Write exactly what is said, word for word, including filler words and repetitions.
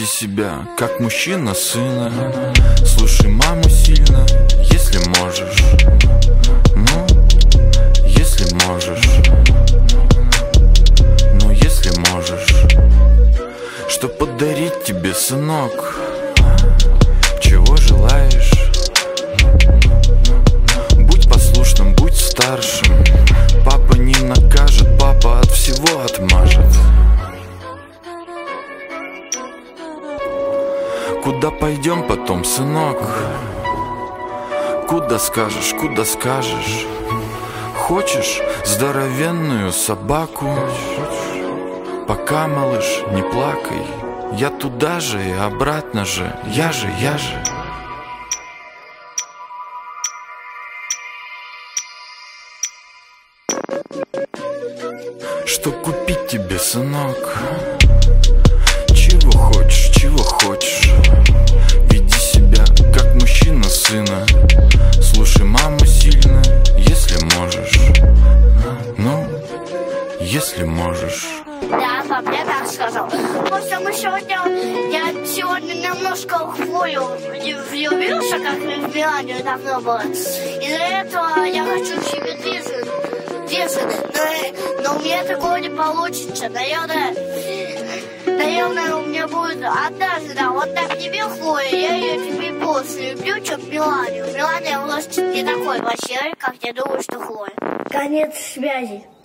себя, как мужчина сына. Слушай маму сильно, если можешь. Ну, если можешь. Ну, если можешь. Что подарить тебе, сынок? Чего желаешь? Будь послушным, будь старшим. Папа не накажет, папа от всего отмажет. Куда пойдем потом, сынок? Куда скажешь, куда скажешь? Хочешь здоровенную собаку? Пока, малыш, не плакай. Я туда же и обратно же. Я же, я же. Что купить тебе, сынок? Чего хочешь, чего хочешь? Веди себя, как мужчина сына. Слушай маму сильно, если можешь. Ну, если можешь. Да, пап, я так сказал. Просто мы сегодня, я сегодня немножко хвою влюбился, как в Милане давно было. Из-за этого я хочу себе движет, движет. Но, но у меня такого не получится. Наверное, наверное, у меня будет однажды, да, вот так тебе, Хлоя, я ее тебе больше люблю, чем Милане. Милане просто не такой вообще, как я думаю, что Хлоя. Конец связи.